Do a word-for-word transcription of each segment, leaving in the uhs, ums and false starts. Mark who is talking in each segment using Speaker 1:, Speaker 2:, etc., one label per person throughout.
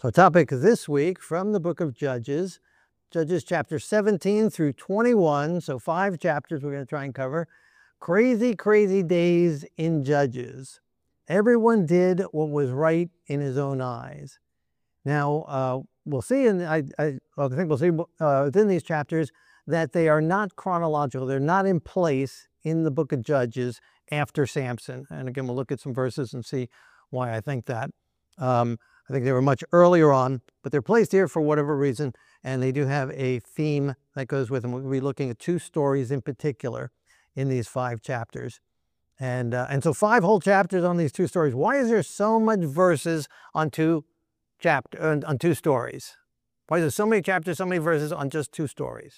Speaker 1: So topic this week from the book of Judges, Judges chapter seventeen through twenty-one, so five chapters we're going to try and cover. Crazy, crazy days in Judges. Everyone did what was right in his own eyes. Now, uh, we'll see, and I, I, I think we'll see uh, within these chapters that they are not chronological. They're not in place in the book of Judges after Samson. And again, we'll look at some verses and see why I think that. Um, I think they were much earlier on, but they're placed here for whatever reason, and they do have a theme that goes with them. We'll be looking at two stories in particular in these five chapters. And, uh, and so five whole chapters on these two stories. Why is there so much verses on two, chapter, on two stories? Why is there so many chapters, so many verses on just two stories?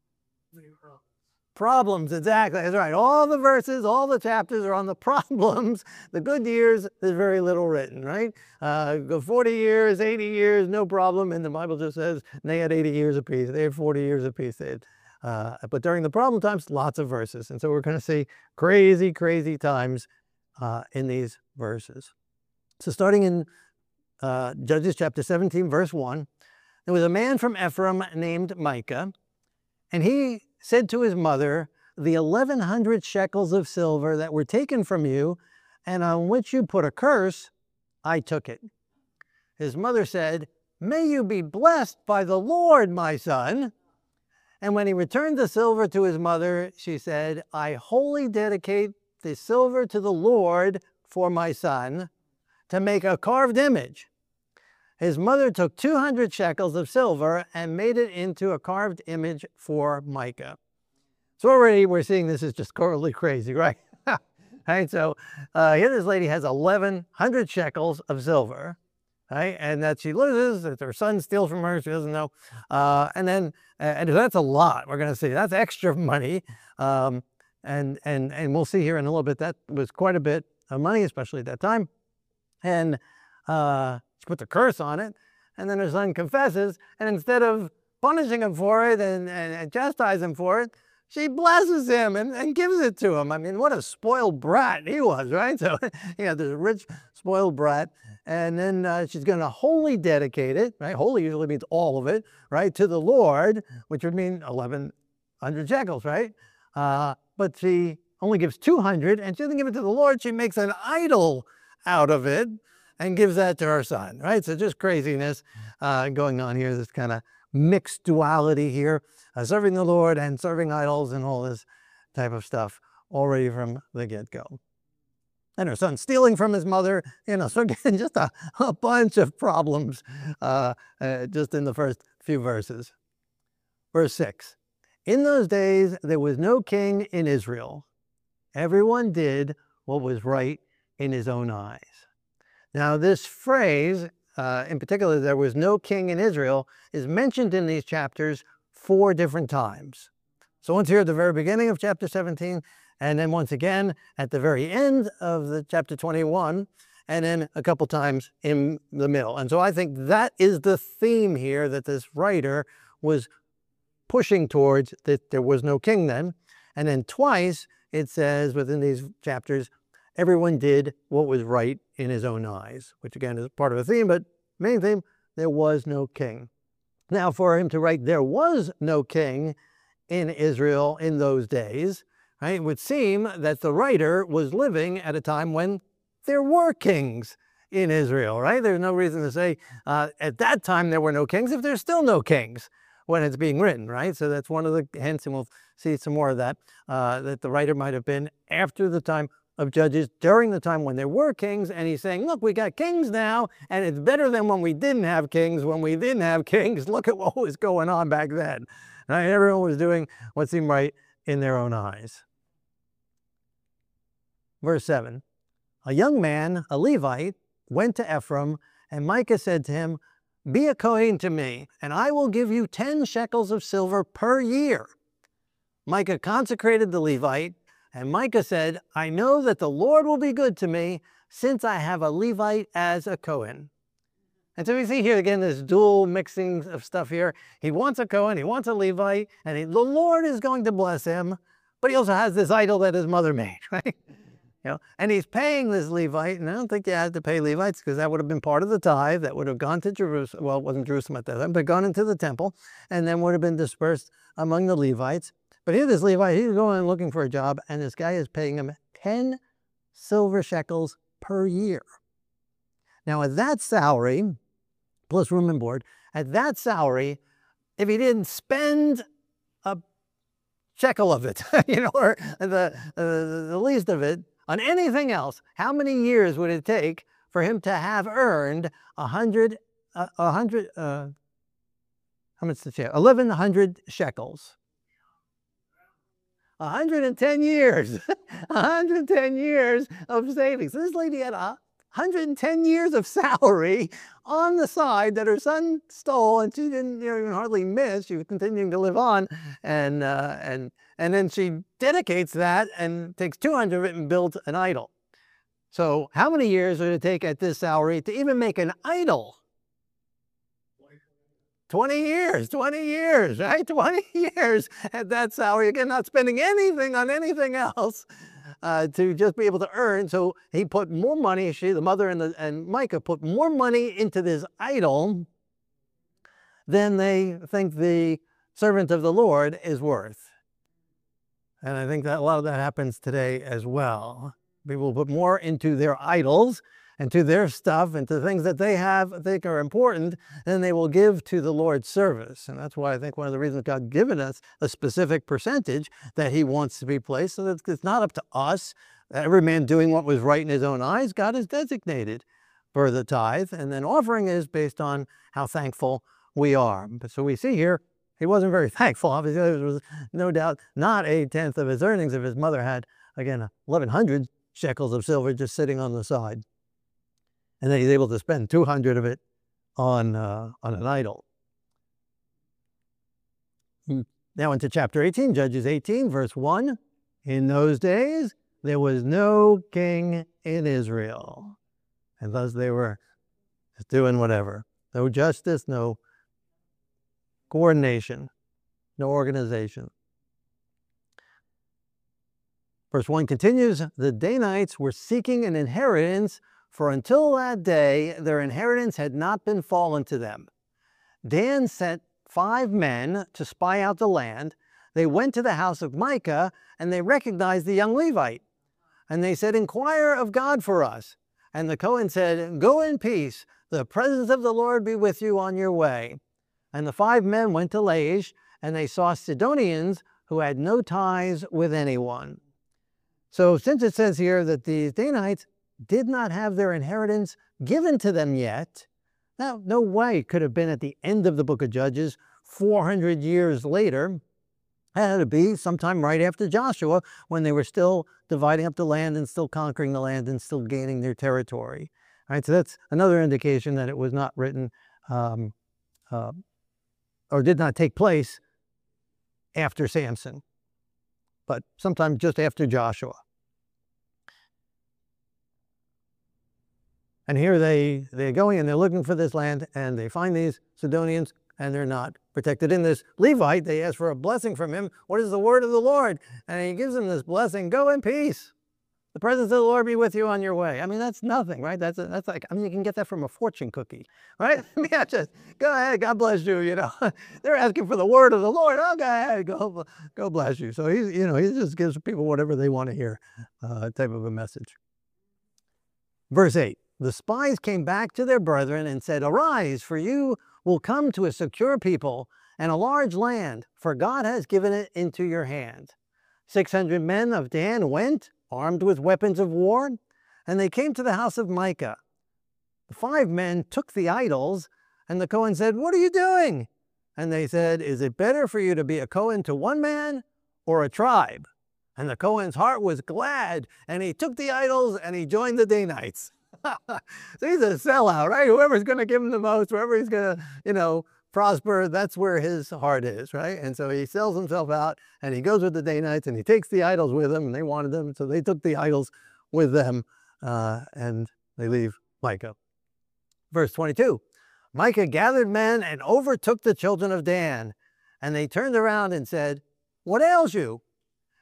Speaker 1: Problems, exactly. That's right. All the verses, all the chapters are on the problems. The good years, there's very little written, right? Uh, forty years, eighty years, no problem. And the Bible just says they had eighty years apiece. They had forty years apiece. They had, uh, but during the problem times, lots of verses. And so we're going to see crazy, crazy times uh, in these verses. So starting in uh, Judges chapter seventeen, verse one, there was a man from Ephraim named Micah, and he said to his mother, "The eleven hundred shekels of silver that were taken from you, and on which you put a curse, I took it." His mother said, "May you be blessed by the Lord, my son." And when he returned the silver to his mother, she said, "I wholly dedicate the silver to the Lord for my son, to make a carved image." His mother took two hundred shekels of silver and made it into a carved image for Micah. So already we're seeing this is just totally crazy, right? Right? So uh, here this lady has eleven hundred shekels of silver, right? And that she loses, that her son steals from her, she doesn't know. Uh, and then, and that's a lot, we're going to see. That's extra money. Um, and, and, and we'll see here in a little bit, that was quite a bit of money, especially at that time. And uh, she put the curse on it, and then her son confesses, and instead of punishing him for it and, and, and chastising him for it, she blesses him and, and gives it to him. I mean, what a spoiled brat he was, right? So, you know, this rich, spoiled brat, and then uh, she's going to wholly dedicate it, right? Wholly usually means all of it, right, to the Lord, which would mean eleven hundred shekels, right? Uh, but she only gives two hundred, and she doesn't give it to the Lord. She makes an idol out of it and gives that to her son, right? So just craziness uh, going on here, this kind of mixed duality here, uh, serving the Lord and serving idols and all this type of stuff already from the get-go. And her son stealing from his mother, you know, so again, just a, a bunch of problems uh, uh, just in the first few verses. Verse six, "In those days there was no king in Israel. Everyone did what was right in his own eyes." Now this phrase, uh, in particular, "there was no king in Israel," is mentioned in these chapters four different times. So once here at the very beginning of chapter seventeen, and then once again at the very end of the chapter twenty-one, and then a couple times in the middle. And so I think that is the theme here that this writer was pushing towards, that there was no king then. And then twice it says within these chapters, everyone did what was right in his own eyes, which again is part of a theme, but main theme, there was no king. Now for him to write, there was no king in Israel in those days, right, it would seem that the writer was living at a time when there were kings in Israel, right? There's no reason to say uh, at that time there were no kings if there's still no kings when it's being written, right? So that's one of the hints, and we'll see some more of that, uh, that the writer might have been after the time of Judges, during the time when there were kings, and he's saying, look, we got kings now, and it's better than when we didn't have kings. When we didn't have kings, look at what was going on back then. Right? Everyone was doing what seemed right in their own eyes. Verse seven, "A young man, a Levite, went to Ephraim, and Micah said to him, 'Be a Kohen to me, and I will give you ten shekels of silver per year.' Micah consecrated the Levite, and Micah said, 'I know that the Lord will be good to me, since I have a Levite as a Kohen.'" And so we see here again this dual mixing of stuff here. He wants a Kohen, he wants a Levite, and he, the Lord is going to bless him, but he also has this idol that his mother made, right? You know, and he's paying this Levite, and I don't think they had to pay Levites because that would have been part of the tithe that would have gone to Jerusalem. Well, it wasn't Jerusalem at that time, but gone into the temple and then would have been dispersed among the Levites. But here this Levite, he's going looking for a job, and this guy is paying him ten silver shekels per year. Now, at that salary, plus room and board, at that salary, if he didn't spend a shekel of it, you know, or the, uh, the least of it, on anything else, how many years would it take for him to have earned a hundred, uh, a hundred, uh, how much the shekel? eleven hundred shekels. one hundred ten years, one hundred ten years of savings. So this lady had a one hundred ten years of salary on the side that her son stole, and she didn't, you know, even hardly miss. She was continuing to live on, and uh, and and then she dedicates that and takes two hundred of it and builds an idol. So how many years would it take at this salary to even make an idol? twenty years, twenty years, right? twenty years at that salary. Again, not spending anything on anything else. Uh, to just be able to earn. So he put more money, she, the mother and, the, and Micah put more money into this idol than they think the servant of the Lord is worth. And I think that a lot of that happens today as well. People put more into their idols and to their stuff and to things that they have, think are important, than they will give to the Lord's service. And that's why I think one of the reasons God's given us a specific percentage that he wants to be placed, so that it's not up to us, every man doing what was right in his own eyes. God has designated for the tithe, and then offering is based on how thankful we are. But so we see here, he wasn't very thankful. Obviously, there was no doubt not a tenth of his earnings if his mother had, again, eleven hundred shekels of silver just sitting on the side. And then he's able to spend two hundred of it on, uh, on an idol. Now into chapter eighteen, Judges eighteen, verse one. In those days, there was no king in Israel. And thus they were just doing whatever. No justice, no coordination, no organization. Verse one continues, the Danites were seeking an inheritance, for until that day, their inheritance had not been fallen to them. Dan sent five men to spy out the land. They went to the house of Micah, and they recognized the young Levite. And they said, inquire of God for us. And the Cohen said, go in peace. The presence of the Lord be with you on your way. And the five men went to Laish, and they saw Sidonians who had no ties with anyone. So since it says here that the Danites did not have their inheritance given to them yet, now no way it could have been at the end of the book of Judges, four hundred years later. It had to be sometime right after Joshua, when they were still dividing up the land and still conquering the land and still gaining their territory. All right, so that's another indication that it was not written um, uh, or did not take place after Samson, but sometime just after Joshua. And here they, they're going and they're looking for this land, and they find these Sidonians, and they're not protected. In this Levite, they ask for a blessing from him. What is the word of the Lord? And he gives them this blessing, go in peace. The presence of the Lord be with you on your way. I mean, that's nothing, right? That's, a, that's like, I mean, you can get that from a fortune cookie, right? Yeah, just go ahead, God bless you, you know. They're asking for the word of the Lord. Oh, go ahead, go, go bless you. So he, you know, he just gives people whatever they want to hear, uh, type of a message. Verse eight. The spies came back to their brethren and said, arise, for you will come to a secure people and a large land, for God has given it into your hand. Six hundred men of Dan went, armed with weapons of war, and they came to the house of Micah. The five men took the idols, and the Cohen said, what are you doing? And they said, is it better for you to be a Cohen to one man or a tribe? And the Cohen's heart was glad, and he took the idols and he joined the Danites. So he's a sellout, right? Whoever's going to give him the most, whoever he's going to, you know, prosper, that's where his heart is, right? And so he sells himself out, and he goes with the Danites, and he takes the idols with him, and they wanted them, so they took the idols with them, uh, and they leave Micah. Verse twenty-two, Micah gathered men and overtook the children of Dan, and they turned around and said, what ails you?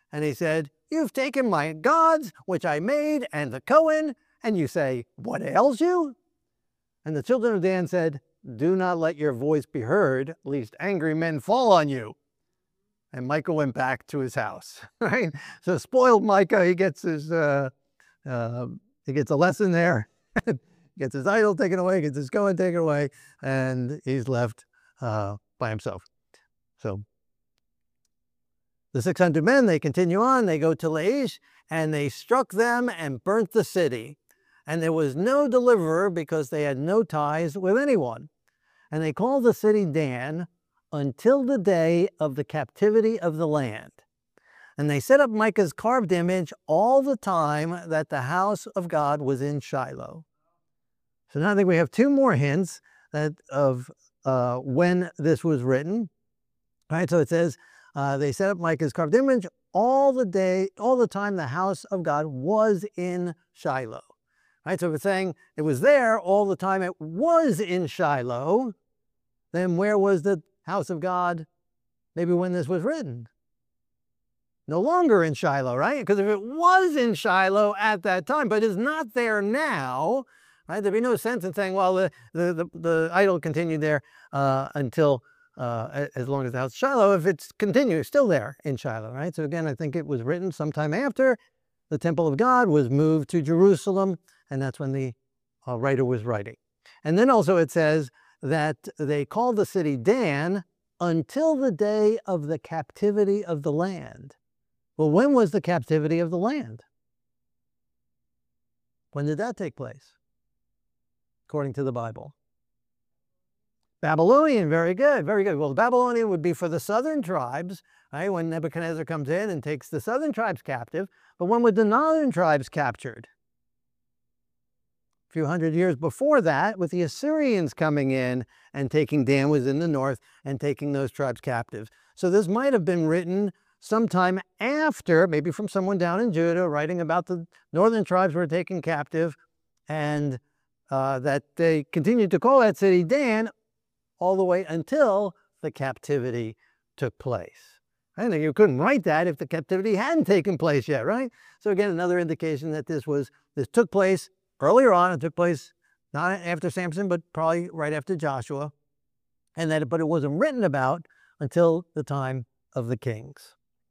Speaker 1: And he said, "You've taken my gods, which I made, and the Cohen." And you say, "What ails you?" And the children of Dan said, "Do not let your voice be heard, lest angry men fall on you." And Micah went back to his house, right? So spoiled Micah, he gets his, uh, uh, he gets a lesson there, gets his idol taken away, gets his Cohen taken away, and he's left uh, by himself. So the six hundred men, they continue on, they go to Laish, and they struck them and burnt the city. And there was no deliverer because they had no ties with anyone. And they called the city Dan until the day of the captivity of the land. And they set up Micah's carved image all the time that the house of God was in Shiloh. So now I think we have two more hints that of uh, when this was written. All right, so it says, uh, they set up Micah's carved image all the day, all the time the house of God was in Shiloh. Right, so if it's saying it was there all the time it was in Shiloh, then where was the house of God maybe when this was written? No longer in Shiloh, right? Because if it was in Shiloh at that time, but is not there now, right? There'd be no sense in saying, well, the, the, the, the idol continued there uh, until uh, as long as the house of Shiloh, if it's continued, still there in Shiloh, right? So again, I think it was written sometime after the temple of God was moved to Jerusalem, and that's when the uh, writer was writing. And then also it says that they called the city Dan until the day of the captivity of the land. Well, when was the captivity of the land? When did that take place? According to the Bible. Babylonian, very good, very good. Well, the Babylonian would be for the southern tribes, right? When Nebuchadnezzar comes in and takes the southern tribes captive. But when were the northern tribes captured? A few hundred years before that, with the Assyrians coming in and taking Dan was in the north and taking those tribes captive. So this might have been written sometime after, maybe from someone down in Judah, writing about the northern tribes were taken captive, and uh, that they continued to call that city Dan all the way until the captivity took place. I think you couldn't write that if the captivity hadn't taken place yet, right? So again, another indication that this was this took place earlier on. It took place not after Samson, but probably right after Joshua, and that but it wasn't written about until the time of the kings.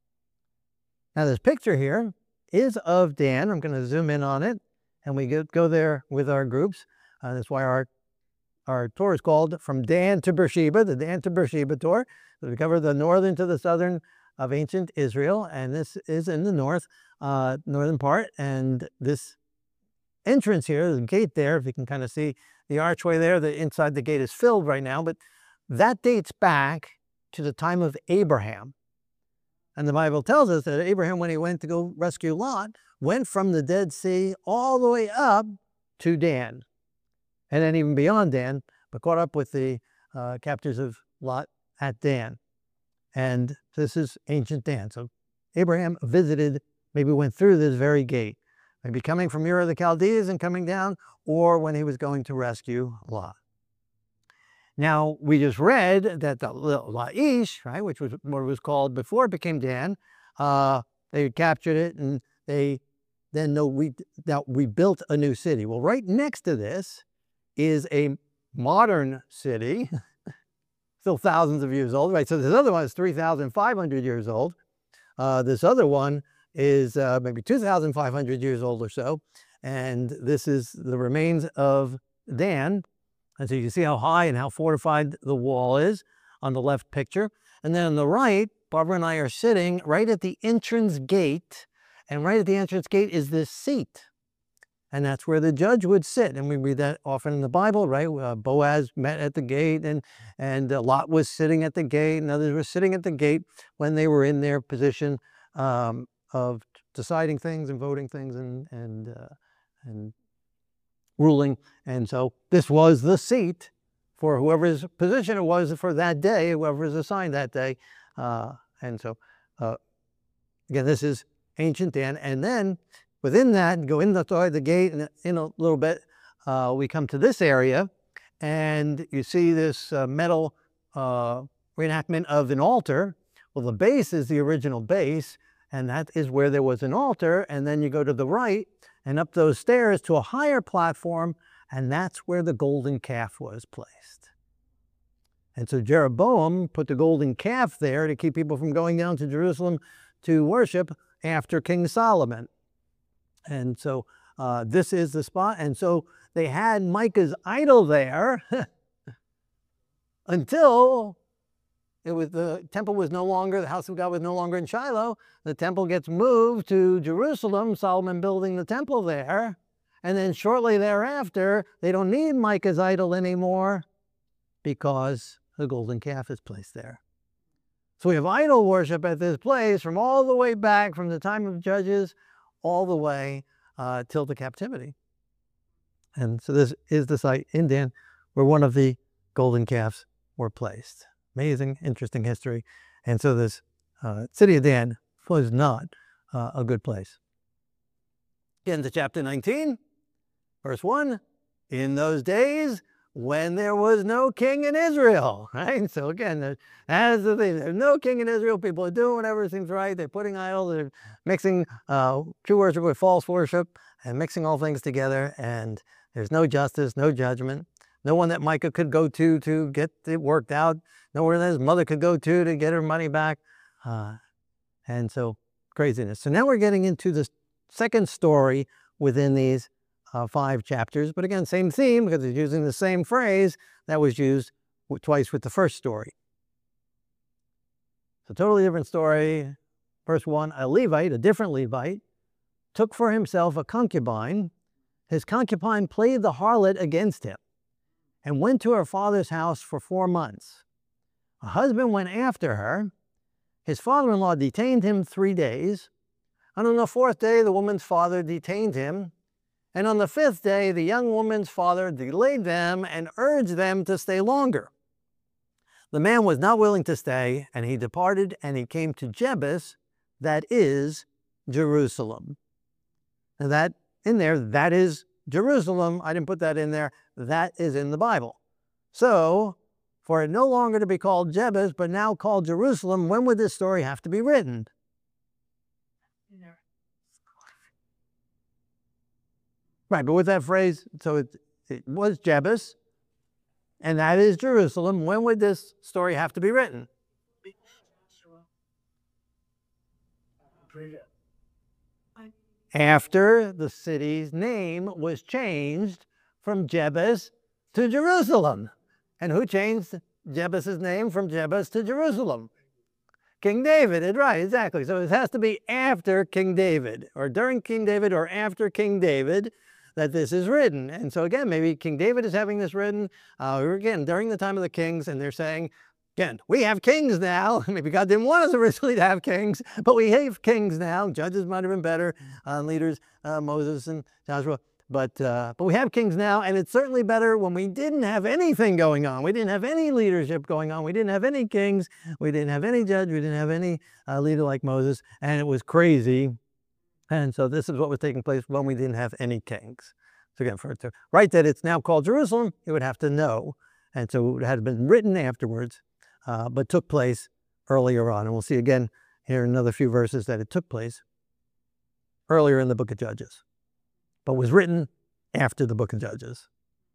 Speaker 1: Now this picture here is of Dan. I'm going to zoom in on it, and we go, go there with our groups. Uh, that's why our our tour is called From Dan to Beersheba, the Dan to Beersheba tour. So we cover the northern to the southern of ancient Israel, and this is in the north, uh, northern part. And this entrance here, the gate there, if you can kind of see the archway there, the inside the gate is filled right now, but that dates back to the time of Abraham. And the Bible tells us that Abraham, when he went to go rescue Lot, went from the Dead Sea all the way up to Dan. And then even beyond Dan, but caught up with the uh, captors of Lot at Dan. And this is ancient Dan. So Abraham visited, maybe went through this very gate, maybe coming from Ur of the Chaldees and coming down, or when he was going to rescue Lot. Now, we just read that the Laish, right, which was what it was called before it became Dan, uh, they captured it, and they then know we, now we built a new city. Well, right next to this is a modern city, still thousands of years old, right? So this other one is three thousand five hundred years old. Uh, this other one is uh, maybe two thousand five hundred years old or so. And this is the remains of Dan. And so you can see how high and how fortified the wall is on the left picture. And then on the right, Barbara and I are sitting right at the entrance gate. And right at the entrance gate is this seat. And that's where the judge would sit. And we read that often in the Bible, right? Uh, Boaz met at the gate, and, and uh, Lot was sitting at the gate, and others were sitting at the gate when they were in their position um, of deciding things and voting things and, and, uh, and ruling. And so this was the seat for whoever's position it was for that day, whoever is assigned that day. Uh, and so, uh, again, this is ancient Dan. And then within that, go in the, sorry, the gate, and in a little bit, uh, we come to this area, and you see this uh, metal uh, reenactment of an altar. Well, the base is the original base, and that is where there was an altar, and then you go to the right and up those stairs to a higher platform, and that's where the golden calf was placed. And so Jeroboam put the golden calf there to keep people from going down to Jerusalem to worship after King Solomon. And so uh, this is the spot. And so they had Micah's idol there until it was, the temple was no longer, the house of God was no longer in Shiloh. The temple gets moved to Jerusalem, Solomon building the temple there. And then shortly thereafter, they don't need Micah's idol anymore because the golden calf is placed there. So we have idol worship at this place from all the way back from the time of Judges all the way uh, till the captivity. And so this is the site in Dan where one of the golden calves were placed. Amazing, interesting history. And so this uh, city of Dan was not uh, a good place. Again to chapter nineteen, verse one. In those days, when there was no king in Israel, right? So again, as the thing, there's no king in Israel, people are doing whatever seems right, they're putting idols, they're mixing uh, true worship with false worship, and mixing all things together, and there's no justice, no judgment, no one that Micah could go to to get it worked out, nowhere that his mother could go to to get her money back, uh, and so craziness. So now we're getting into the second story within these Uh, five chapters, but again, same theme because it's using the same phrase that was used twice with the first story. It's a totally different story. Verse one, a Levite, a different Levite, took for himself a concubine. His concubine played the harlot against him and went to her father's house for four months. A husband went after her. His father-in-law detained him three days. And on the fourth day, the woman's father detained him. And on the fifth day, the young woman's father delayed them and urged them to stay longer. The man was not willing to stay, and he departed, and he came to Jebus, that is Jerusalem. And that, in there, that is Jerusalem. I didn't put that in there. That is in the Bible. So, for it no longer to be called Jebus, but now called Jerusalem, when would this story have to be written? Right, but with that phrase, so it, it was Jebus, and that is Jerusalem. When would this story have to be written? After the city's name was changed from Jebus to Jerusalem. And who changed Jebus's name from Jebus to Jerusalem? King David, right, exactly. So it has to be after King David, or during King David, or after King David, that this is written. And so again, maybe King David is having this written, uh, again, during the time of the kings, and they're saying, again, we have kings now. Maybe God didn't want us originally to have kings, but we have kings now. Judges might have been better, uh, leaders, uh, Moses and Joshua. But, uh, but we have kings now, and it's certainly better when we didn't have anything going on. We didn't have any leadership going on. We didn't have any kings. We didn't have any judge. We didn't have any uh, leader like Moses, and it was crazy. And so this is what was taking place when we didn't have any kings. So again, for it to write that it's now called Jerusalem, it would have to know. And so it had been written afterwards, uh, but took place earlier on. And we'll see again here in another few verses that it took place earlier in the book of Judges, but was written after the book of Judges.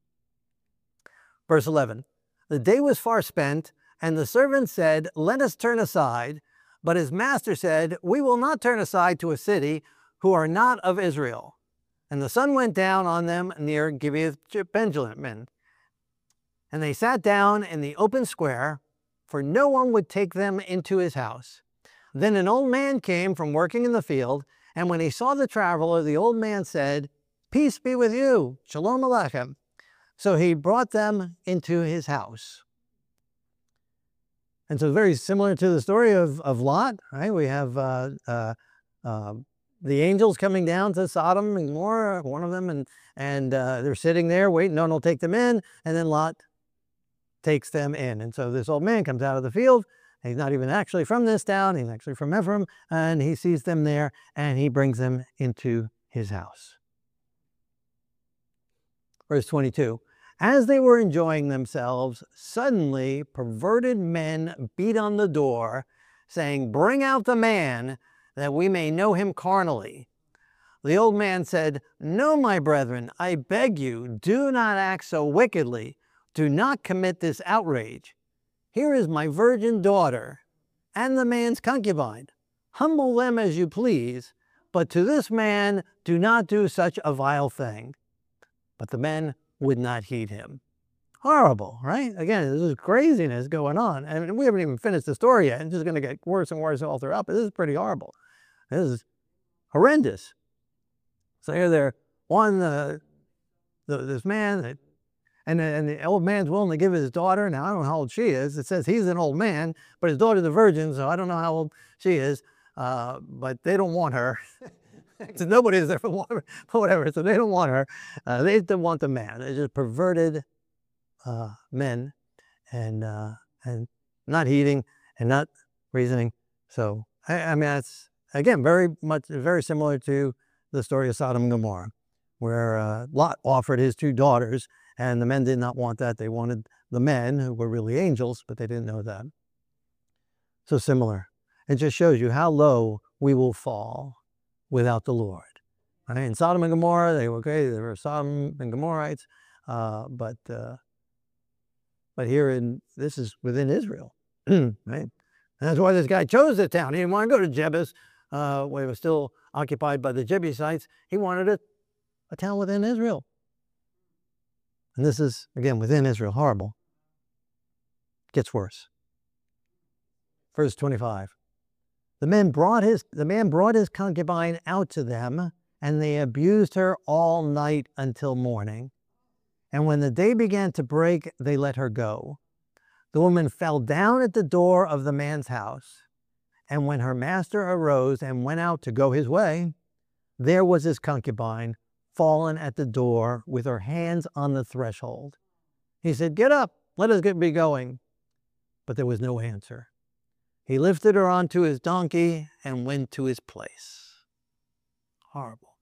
Speaker 1: Verse eleven, the day was far spent, and the servant said, let us turn aside. But his master said, we will not turn aside to a city who are not of Israel. And the sun went down on them near Gibeath Benjamin. And they sat down in the open square, for no one would take them into his house. Then an old man came from working in the field, and when he saw the traveler, the old man said, peace be with you, shalom aleichem. So he brought them into his house. And so very similar to the story of, of Lot, right? We have uh, uh, uh, the angels coming down to Sodom and Gomorrah, one of them, and, and uh, they're sitting there waiting, no one will take them in, and then Lot takes them in. And so this old man comes out of the field. He's not even actually from this town. He's actually from Ephraim, and he sees them there, and he brings them into his house. Verse twenty-two. As they were enjoying themselves, suddenly perverted men beat on the door, saying, bring out the man that we may know him carnally. The old man said, No, my brethren, I beg you, do not act so wickedly. Do not commit this outrage. Here is my virgin daughter and the man's concubine. Humble them as you please, but to this man do not do such a vile thing. But the men would not heed him. Horrible, right? Again, this is craziness going on. And we haven't even finished the story yet. It's just going to get worse and worse all throughout. But this is pretty horrible. This is horrendous. So here they're one, the, the, this man, and the, and the old man's willing to give his daughter. Now, I don't know how old she is. It says he's an old man, but his daughter's a virgin, so I don't know how old she is. Uh, but they don't want her. So nobody's ever want her, whatever. So they don't want her. Uh, they don't want the man. They're just perverted uh, men, and uh, and not heeding and not reasoning. So I, I mean, that's again very much very similar to the story of Sodom and Gomorrah, where uh, Lot offered his two daughters, and the men did not want that. They wanted the men, who were really angels, but they didn't know that. So similar. It just shows you how low we will fall without the Lord. Right? In Sodom and Gomorrah, they were okay. They were Sodom and Gomorrites, uh, but uh, but here in this is within Israel, right? And that's why this guy chose the town. He didn't want to go to Jebus, uh, where it was still occupied by the Jebusites. He wanted a, a town within Israel. And this is, again, within Israel. Horrible. Gets worse. Verse twenty-five. The man brought his, the man brought his concubine out to them, and they abused her all night until morning. And when the day began to break, they let her go. The woman fell down at the door of the man's house. And when her master arose and went out to go his way, there was his concubine fallen at the door with her hands on the threshold. He said, Get up, let us get be going. But there was no answer. He lifted her onto his donkey and went to his place. Horrible.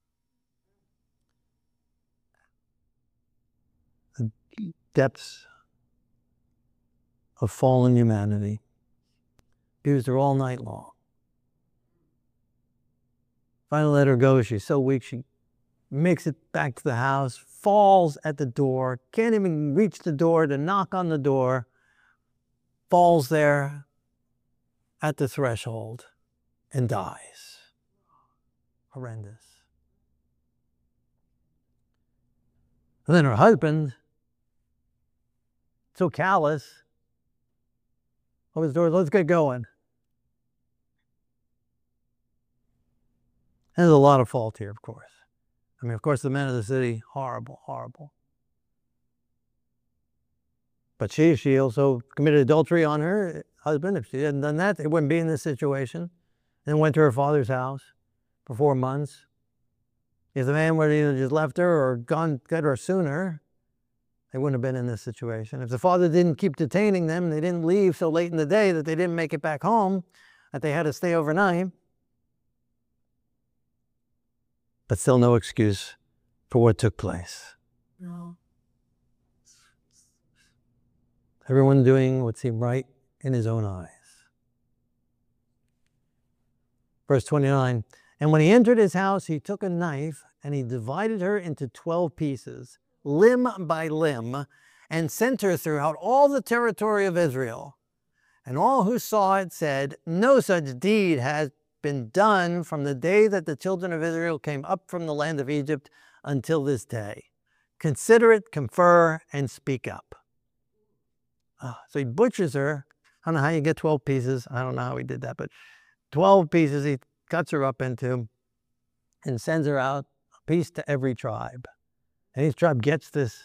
Speaker 1: The depths of fallen humanity. Abused her all night long. Finally let her go. She's so weak, she makes it back to the house, falls at the door, can't even reach the door to knock on the door, falls there at the threshold and dies. Horrendous. And then her husband, so callous, opens the door, let's get going. And there's a lot of fault here, of course. I mean, of course, the men of the city, horrible, horrible. But she, she also committed adultery on her husband. If she hadn't done that, they wouldn't be in this situation. Then went to her father's house for four months. If the man would have either just left her or gone get her sooner, they wouldn't have been in this situation. If the father didn't keep detaining them, they didn't leave so late in the day that they didn't make it back home, that they had to stay overnight. But still no excuse for what took place. No. Everyone doing what seemed right in his own eyes. Verse twenty-nine, and when he entered his house, he took a knife and he divided her into twelve pieces, limb by limb, and sent her throughout all the territory of Israel. And all who saw it said, No such deed has been done from the day that the children of Israel came up from the land of Egypt until this day. Consider it, confer, and speak up. Uh, so he butchers her. I don't know how you get twelve pieces. I don't know how he did that, but twelve pieces he cuts her up into and sends her out, a piece to every tribe. And each tribe gets this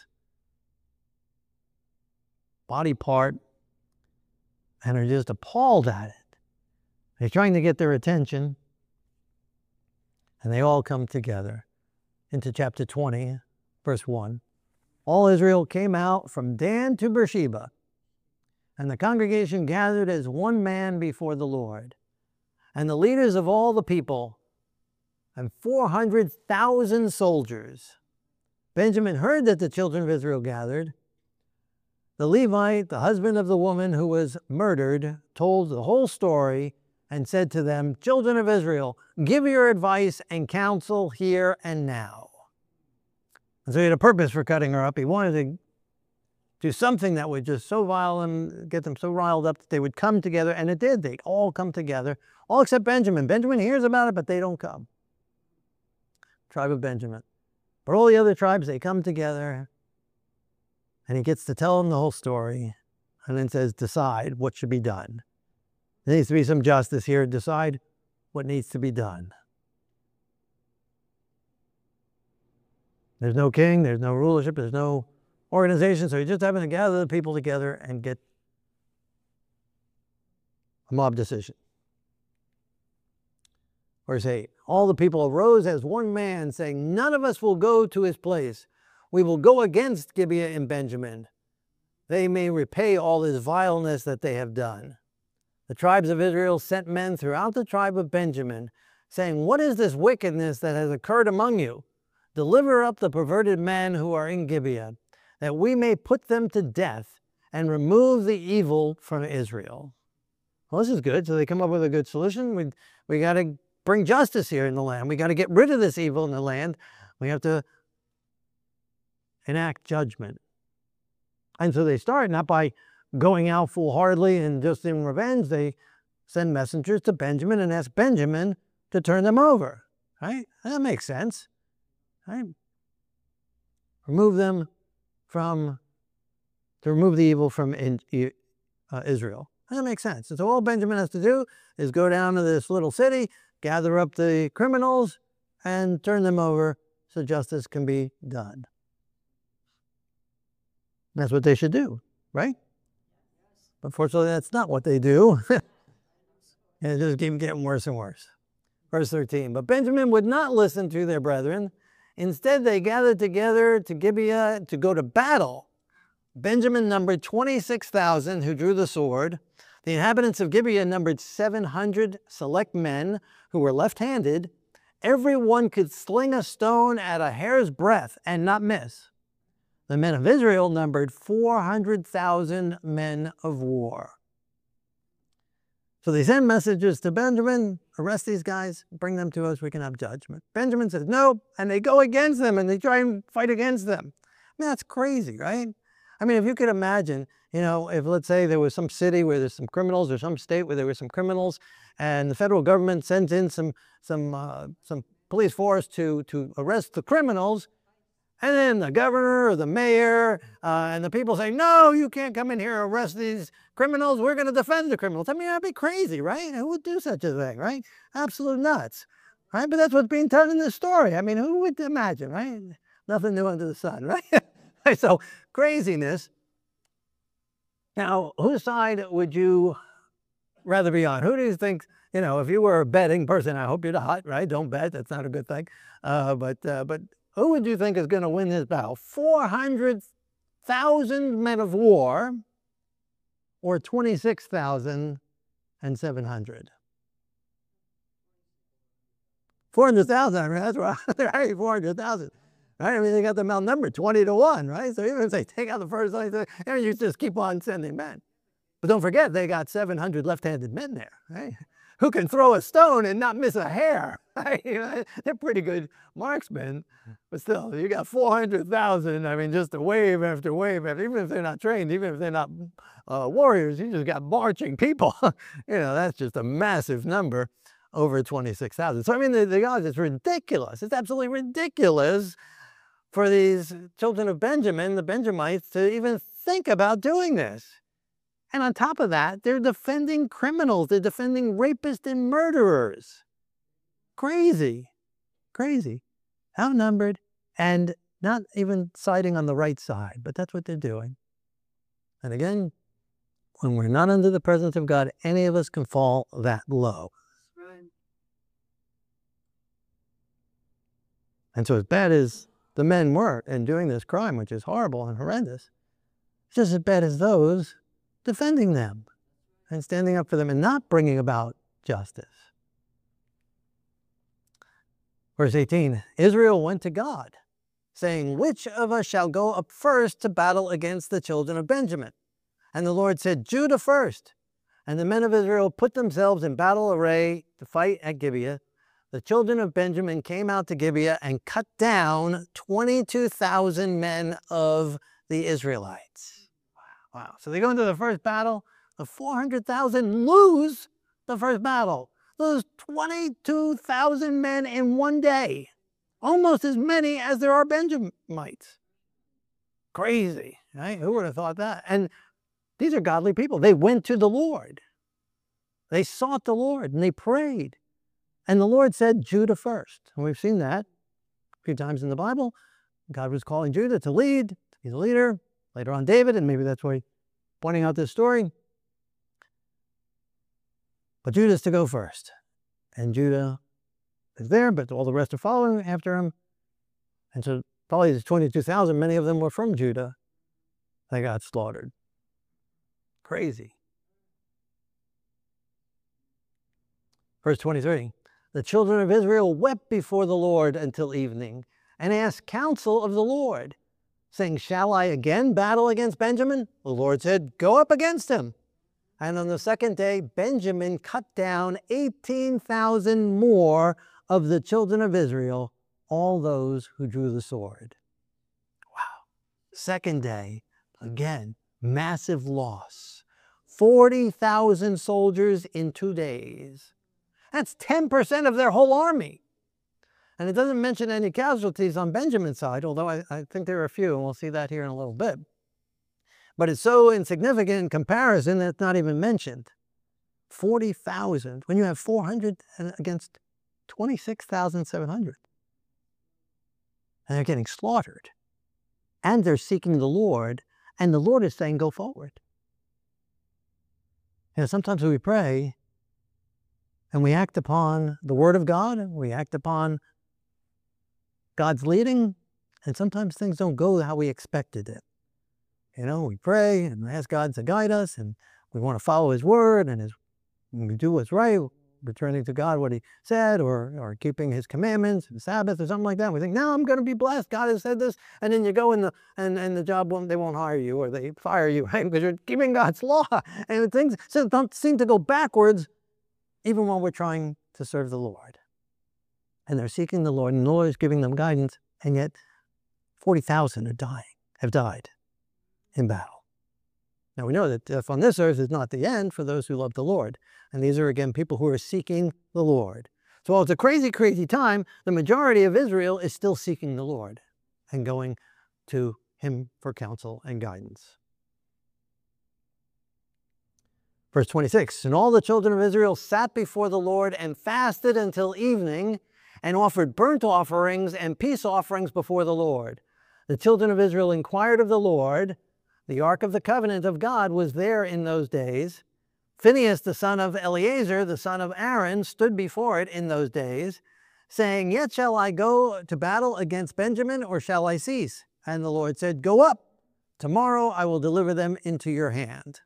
Speaker 1: body part and are just appalled at it. They're trying to get their attention, and they all come together into chapter twenty, verse one. All Israel came out from Dan to Beersheba, and the congregation gathered as one man before the Lord. And the leaders of all the people, and four hundred thousand soldiers. Benjamin heard that the children of Israel gathered. The Levite, the husband of the woman who was murdered, told the whole story and said to them, "Children of Israel, give your advice and counsel here and now." And so he had a purpose for cutting her up. He wanted to do something that would just so violent, get them so riled up that they would come together, and it did. They all come together, all except Benjamin. Benjamin hears about it, but they don't come. Tribe of Benjamin. But all the other tribes, they come together, and he gets to tell them the whole story, and then says, decide what should be done. There needs to be some justice here. Decide what needs to be done. There's no king, there's no rulership, there's no organization, so you're just having to gather the people together and get a mob decision. Verse eight, all the people arose as one man, saying, none of us will go to his place. We will go against Gibeah and Benjamin. They may repay all this vileness that they have done. The tribes of Israel sent men throughout the tribe of Benjamin, saying, what is this wickedness that has occurred among you? Deliver up the perverted men who are in Gibeah, that we may put them to death and remove the evil from Israel. Well, this is good. So they come up with a good solution. We, we got to bring justice here in the land. We got to get rid of this evil in the land. We have to enact judgment. And so they start not by going out foolhardily and just in revenge. They send messengers to Benjamin and ask Benjamin to turn them over. Right? That makes sense. Right? Remove them from, to remove the evil from in, uh, Israel. That makes sense. And so all Benjamin has to do is go down to this little city, gather up the criminals, and turn them over so justice can be done. That's what they should do, right? Unfortunately, that's not what they do. And it just keeps getting worse and worse. Verse thirteen, but Benjamin would not listen to their brethren. Instead, they gathered together to Gibeah to go to battle. Benjamin numbered twenty-six thousand who drew the sword. The inhabitants of Gibeah numbered seven hundred select men who were left-handed. Every one could sling a stone at a hair's breadth and not miss. The men of Israel numbered four hundred thousand men of war. So they send messages to Benjamin, arrest these guys, bring them to us, we can have judgment. Benjamin says no, and they go against them and they try and fight against them. I mean, that's crazy, right? I mean, if you could imagine, you know, if let's say there was some city where there's some criminals or some state where there were some criminals and the federal government sends in some, some, uh, some police force to, to arrest the criminals, and then the governor or the mayor uh, and the people say, no, you can't come in here and arrest these criminals. We're going to defend the criminals. I mean, that'd be crazy, right? Who would do such a thing, right? Absolute nuts, right? But that's what's being done in this story. I mean, who would imagine, right? Nothing new under the sun, right? So craziness. Now, whose side would you rather be on? Who do you think, you know, if you were a betting person, I hope you're not, right? Don't bet. That's not a good thing. Uh, but, uh, but, who would you think is going to win this battle? four hundred thousand men of war or twenty-six thousand seven hundred? four hundred thousand, I mean, that's right, four hundred thousand. Right? I mean, they got them outnumbered twenty to one, right? So even if they take out the first line, you just keep on sending men. But don't forget, they got seven hundred left-handed men there, right? Who can throw a stone and not miss a hair. Right? You know, they're pretty good marksmen, but still, you got four hundred thousand, I mean, just a wave after wave, after, even if they're not trained, even if they're not uh, warriors, you just got marching people. You know, that's just a massive number, over twenty-six thousand. So, I mean, the, the odds, it's ridiculous. It's absolutely ridiculous for these children of Benjamin, the Benjamites, to even think about doing this. And on top of that, they're defending criminals. They're defending rapists and murderers. Crazy. Crazy. Outnumbered and not even siding on the right side, but that's what they're doing. And again, when we're not under the presence of God, any of us can fall that low. Right. And so as bad as the men were in doing this crime, which is horrible and horrendous, it's just as bad as those defending them and standing up for them and not bringing about justice. Verse eighteen, Israel went to God, saying, which of us shall go up first to battle against the children of Benjamin? And the Lord said, Judah first. And the men of Israel put themselves in battle array to fight at Gibeah. The children of Benjamin came out to Gibeah and cut down twenty-two thousand men of the Israelites. Wow. So they go into the first battle. The four hundred thousand lose the first battle. Lose twenty-two thousand men in one day. Almost as many as there are Benjamites. Crazy, right? Who would have thought that? And these are godly people. They went to the Lord. They sought the Lord and they prayed. And the Lord said, Judah first. And we've seen that a few times in the Bible. God was calling Judah to lead. He's a leader. Later on, David, and maybe that's why he's pointing out this story. But Judah's to go first. And Judah is there, but all the rest are following after him. And so probably the twenty-two thousand, many of them were from Judah. They got slaughtered. Crazy. Verse twenty-three. The children of Israel wept before the Lord until evening and asked counsel of the Lord, saying, shall I again battle against Benjamin? The Lord said, go up against him. And on the second day, Benjamin cut down eighteen thousand more of the children of Israel, all those who drew the sword. Wow. Second day, again, massive loss. forty thousand soldiers in two days. That's ten percent of their whole army. And it doesn't mention any casualties on Benjamin's side, although I, I think there are a few, and we'll see that here in a little bit. But it's so insignificant in comparison that it's not even mentioned. forty thousand, when you have four hundred against twenty-six thousand seven hundred. And they're getting slaughtered. And they're seeking the Lord, and the Lord is saying, go forward. You know, sometimes we pray, and we act upon the Word of God, and we act upon God's leading, and sometimes things don't go how we expected it. You know, we pray and ask God to guide us, and we want to follow His Word, and his, we do what's right, returning to God what He said, or, or keeping His commandments, the Sabbath, or something like that. We think, now I'm going to be blessed. God has said this, and then you go in the and, and the job won't, they won't hire you, or they fire you, right? Because you're keeping God's law, and things so don't seem to go backwards, even while we're trying to serve the Lord. And they're seeking the Lord, and the Lord is giving them guidance, and yet forty thousand are dying, have died in battle. Now we know that death on this earth is not the end for those who love the Lord. And these are, again, people who are seeking the Lord. So while it's a crazy, crazy time, the majority of Israel is still seeking the Lord and going to Him for counsel and guidance. Verse twenty-six, and all the children of Israel sat before the Lord and fasted until evening and offered burnt offerings and peace offerings before the Lord. The children of Israel inquired of the Lord. The Ark of the Covenant of God was there in those days. Phinehas, the son of Eleazar, the son of Aaron, stood before it in those days, saying, yet shall I go to battle against Benjamin, or shall I cease? And the Lord said, go up. Tomorrow I will deliver them into your hand.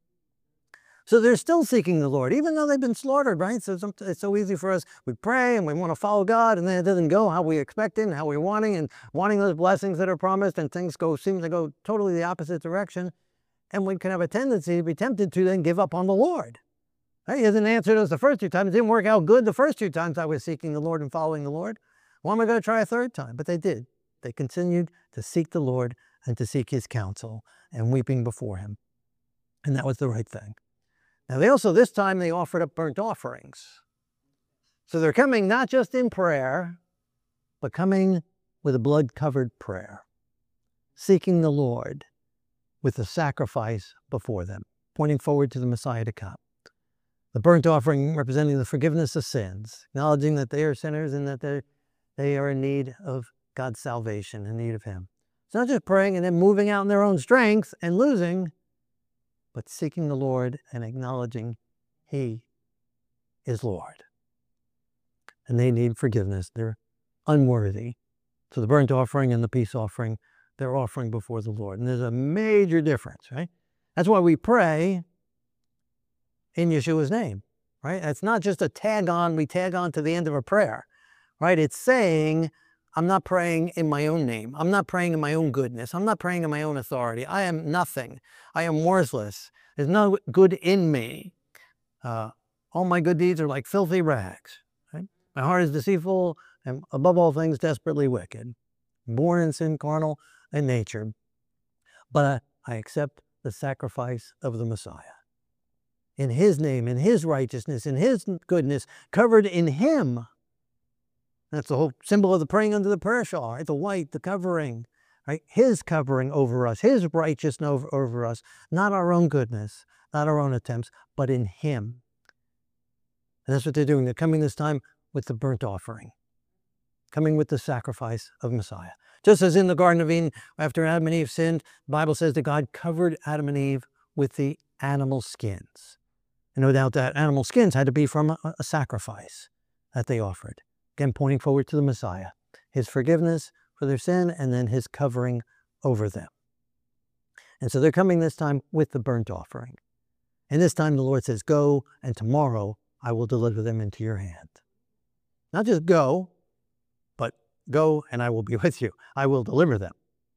Speaker 1: So they're still seeking the Lord, even though they've been slaughtered, right? So it's so easy for us. We pray and we want to follow God, and then it doesn't go how we expected and how we're wanting, and wanting those blessings that are promised, and things go seem to go totally the opposite direction. And we can have a tendency to be tempted to then give up on the Lord. Right? He hasn't answered us the first two times. It didn't work out good the first two times I was seeking the Lord and following the Lord. Why am I going to try a third time? But they did. They continued to seek the Lord and to seek His counsel and weeping before Him. And that was the right thing. Now they also, this time, they offered up burnt offerings. So they're coming not just in prayer, but coming with a blood-covered prayer, seeking the Lord with the sacrifice before them, pointing forward to the Messiah to come. The burnt offering representing the forgiveness of sins, acknowledging that they are sinners and that they they are in need of God's salvation, in need of Him. It's not just praying and then moving out in their own strength and losing, but seeking the Lord and acknowledging He is Lord. And they need forgiveness. They're unworthy. So the burnt offering and the peace offering, they're offering before the Lord. And there's a major difference, right? That's why we pray in Yeshua's name, right? That's not just a tag on, we tag on to the end of a prayer, right? It's saying, I'm not praying in my own name. I'm not praying in my own goodness. I'm not praying in my own authority. I am nothing. I am worthless. There's no good in me. Uh, all my good deeds are like filthy rags. Right? My heart is deceitful and above all things desperately wicked. Born in sin, carnal in nature. But I accept the sacrifice of the Messiah. In his name, in his righteousness, in his goodness, covered in him. That's the whole symbol of the praying under the prayer shawl, right? The white, the covering, right? His covering over us, his righteousness over, over us, not our own goodness, not our own attempts, but in him. And that's what they're doing. They're coming this time with the burnt offering, coming with the sacrifice of Messiah. Just as in the Garden of Eden, after Adam and Eve sinned, the Bible says that God covered Adam and Eve with the animal skins. And no doubt that animal skins had to be from a, a sacrifice that they offered. Again, pointing forward to the Messiah, his forgiveness for their sin, and then his covering over them. And so they're coming this time with the burnt offering. And this time the Lord says, go, and tomorrow I will deliver them into your hand. Not just go, but go and I will be with you. I will deliver them.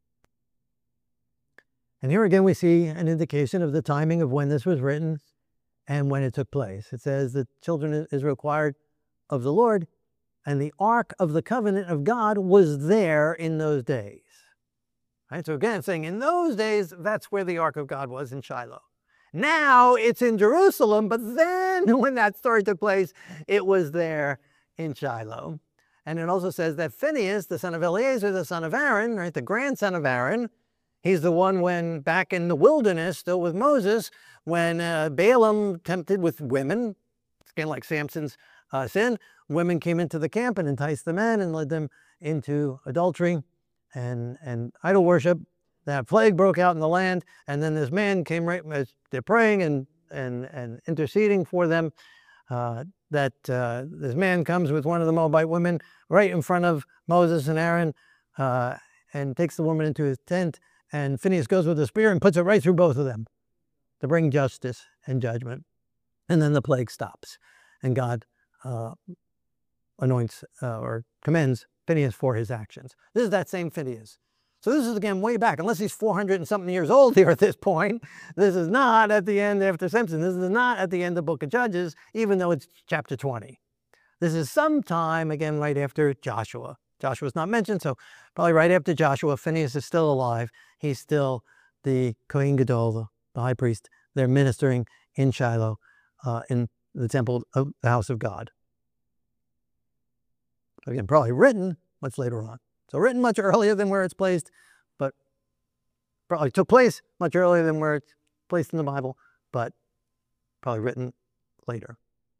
Speaker 1: And here again we see an indication of the timing of when this was written and when it took place. It says the children is required of the Lord, and the Ark of the Covenant of God was there in those days. Right? So again, it's saying in those days, that's where the Ark of God was, in Shiloh. Now it's in Jerusalem, but then when that story took place, it was there in Shiloh. And it also says that Phinehas, the son of Eleazar, the son of Aaron, right, the grandson of Aaron, he's the one when back in the wilderness, still with Moses, when uh, Balaam tempted with women, it's kind of like Samson's uh, sin, women came into the camp and enticed the men and led them into adultery and, and idol worship. That plague broke out in the land, and then this man came right as they're praying and, and, and interceding for them. Uh, that uh, this man comes with one of the Moabite women right in front of Moses and Aaron uh, and takes the woman into his tent, and Phinehas goes with a spear and puts it right through both of them to bring justice and judgment. And then the plague stops, and God uh, anoints uh, or commends Phinehas for his actions. This is that same Phinehas. So this is again way back, unless he's four hundred and something years old here at this point. This is not at the end after Samson. This is not at the end of the book of Judges, even though it's chapter twenty. This is sometime, again, right after Joshua. Joshua's not mentioned, so probably right after Joshua. Phinehas is still alive. He's still the Kohen Gadol, the high priest. They're ministering in Shiloh, uh, in the temple of the house of God. Again, probably written much later on. So written much earlier than where it's placed, but probably took place much earlier than where it's placed in the Bible, but probably written later.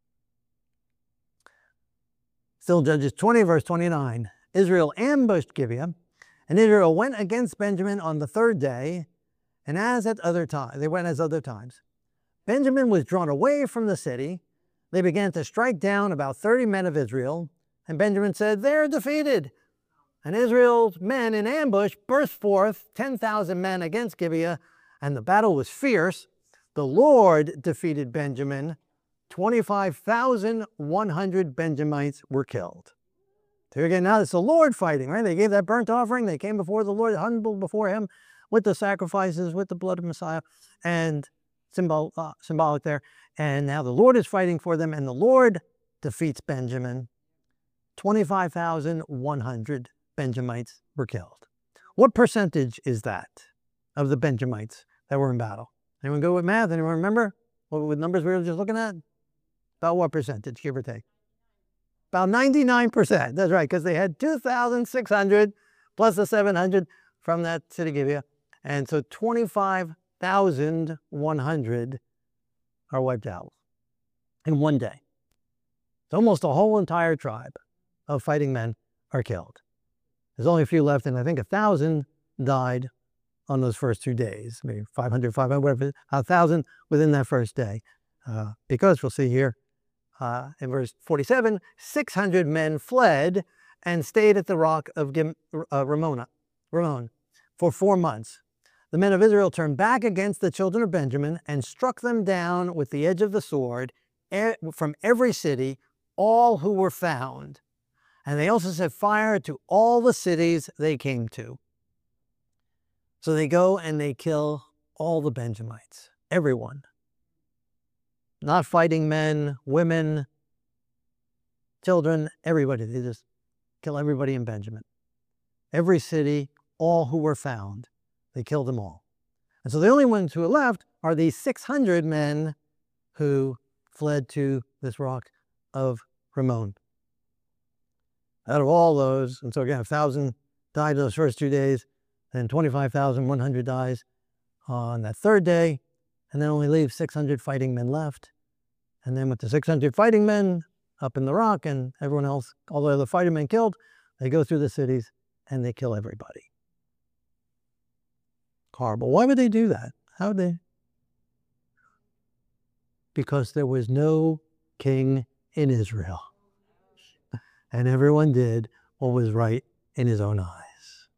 Speaker 1: Still Judges twenty, verse twenty-nine. Israel ambushed Gibeah, and Israel went against Benjamin on the third day, and as at other times, they went as other times. Benjamin was drawn away from the city. They began to strike down about thirty men of Israel, and Benjamin said, they're defeated. And Israel's men in ambush burst forth, ten thousand men against Gibeah, and the battle was fierce. The Lord defeated Benjamin. twenty-five thousand one hundred Benjamites were killed. So again, now it's the Lord fighting, right? They gave that burnt offering. They came before the Lord, humbled before him with the sacrifices, with the blood of Messiah, and symbol, uh, symbolic there. And now the Lord is fighting for them, and the Lord defeats Benjamin. twenty-five thousand one hundred Benjamites were killed. What percentage is that of the Benjamites that were in battle? Anyone go with math? Anyone remember what with numbers we were just looking at? About what percentage, give or take? About ninety-nine percent. That's right, because they had two thousand six hundred plus the seven hundred from that city Gibeah. And so twenty-five thousand one hundred are wiped out in one day. So almost a whole entire tribe of fighting men are killed. There's only a few left, and I think a thousand died on those first two days, maybe five hundred, five hundred, whatever, a thousand within that first day. Uh, because we'll see here uh, in verse forty-seven, six hundred men fled and stayed at the rock of Gim, uh, Ramona, Ramon for four months. The men of Israel turned back against the children of Benjamin and struck them down with the edge of the sword e from every city, all who were found. And they also set fire to all the cities they came to. So they go and they kill all the Benjamites, everyone. not fighting men, women, children, everybody. They just kill everybody in Benjamin. Every city, all who were found, they killed them all. And so the only ones who are left are these six hundred men who fled to this rock of Rimmon. Out of all those, and so again, one thousand died those first two days, and twenty-five thousand one hundred dies on that third day, and then only leaves six hundred fighting men left. And then with the six hundred fighting men up in the rock and everyone else, all the other fighting men killed, they go through the cities and they kill everybody. Horrible. Why would they do that? How would they? Because there was no king in Israel. And everyone did what was right in his own eyes.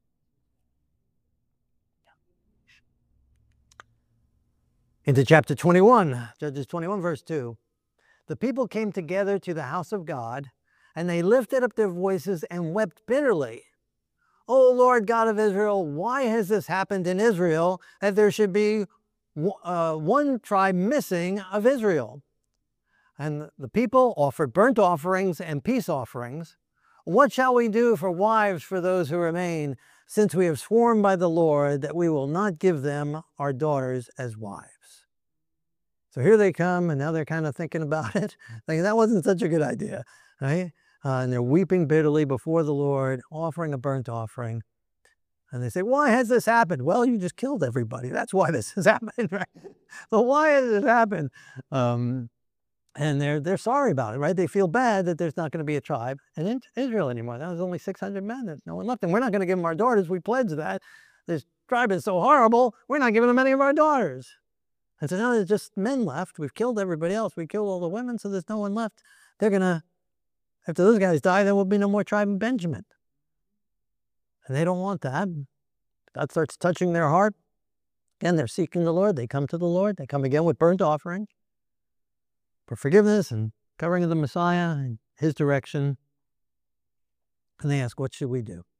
Speaker 1: Into chapter twenty-one, Judges twenty-one, verse two. The people came together to the house of God, and they lifted up their voices and wept bitterly. O Lord God of Israel, why has this happened in Israel, that there should be uh, one tribe missing of Israel? And the people offered burnt offerings and peace offerings. What shall we do for wives for those who remain, since we have sworn by the Lord that we will not give them our daughters as wives? So here they come, and now they're kind of thinking about it. Thinking that wasn't such a good idea, right? Uh, and they're weeping bitterly before the Lord, offering a burnt offering. And they say, why has this happened? Well, you just killed everybody. That's why this has happened, right? So why has it happened? Um, and they're, they're sorry about it, right? They feel bad that there's not going to be a tribe in Israel anymore. That was only six hundred men. There's no one left. And we're not going to give them our daughters. We pledged that. This tribe is so horrible, we're not giving them any of our daughters. And so now there's just men left. We've killed everybody else. We killed all the women, so there's no one left. They're going to, after those guys die, there will be no more tribe in Benjamin. And they don't want that. God starts touching their heart. Again, they're seeking the Lord. They come to the Lord. They come again with burnt offering for forgiveness and covering of the Messiah and his direction. And they ask, what should we do?